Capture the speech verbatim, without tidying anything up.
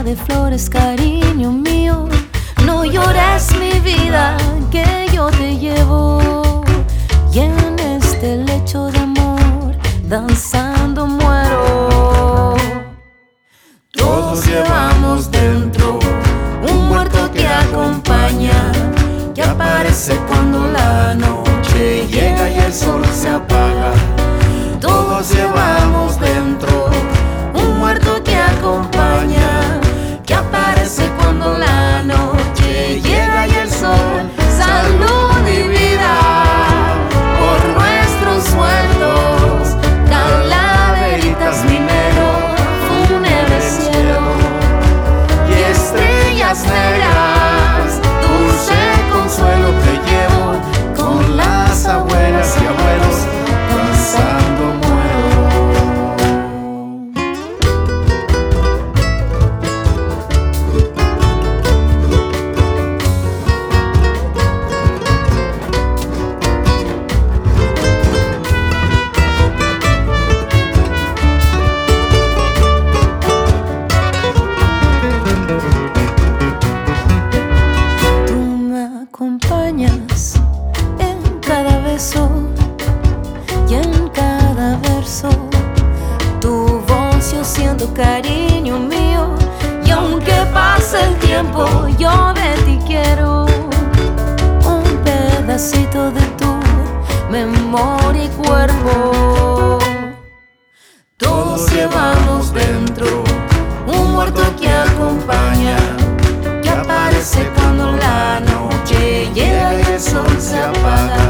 de flores, cariño mío. No llores mi vida, que yo te llevo. Y en este lecho de amor, danzando muero. Todos llevamos dentro un muerto que acompaña, que aparece cuando la noche llega y el sol se apaga. Todos llevamos dentro un muerto que acompaña, que aparece cuando la noche llega y el sol. Salud y vida por nuestros muertos, calaveritas, minero, fúnebre cielo y estrellas negras. Dulce consuelo te llevo con las abuelas y abuelos, danzando muero. Acompañas en cada beso y en cada verso. Tu voz yo siento, cariño mío. Y aunque pase el tiempo, yo de ti quiero un pedacito de tu memoria y cuerpo. Todos llevamos dentro un muerto que acompaña, que aparece cuando la noche llega y el sol se apaga.